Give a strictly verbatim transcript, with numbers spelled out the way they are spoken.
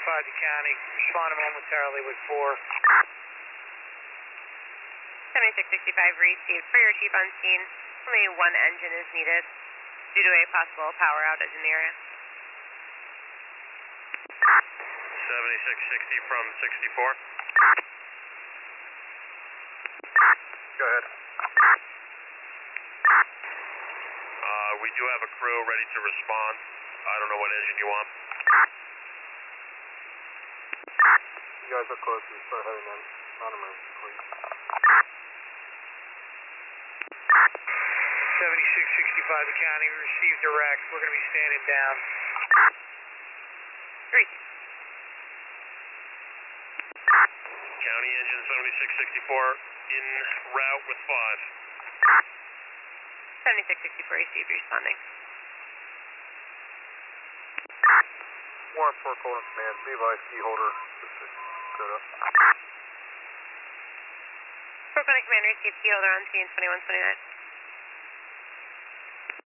five to county, responding momentarily with four. seventy-six sixty-five received for your chief on scene. Only one engine is needed due to a possible power outage in the area. seventy-six sixty from sixty-four. Go ahead. Uh, we do have a crew ready to respond. I don't know what engine you want. You guys are close. We start heading in. Non-emergency, please. seventy-six sixty-five to county, we received direct. We're going to be standing down. Three. County engine seventy-six sixty-four in route with five. seventy-six sixty-four received, responding. Warrant for Colton Command. Levi's key holder. Dakota. Fort Benning Command received key holder on scene twenty-one twenty-nine.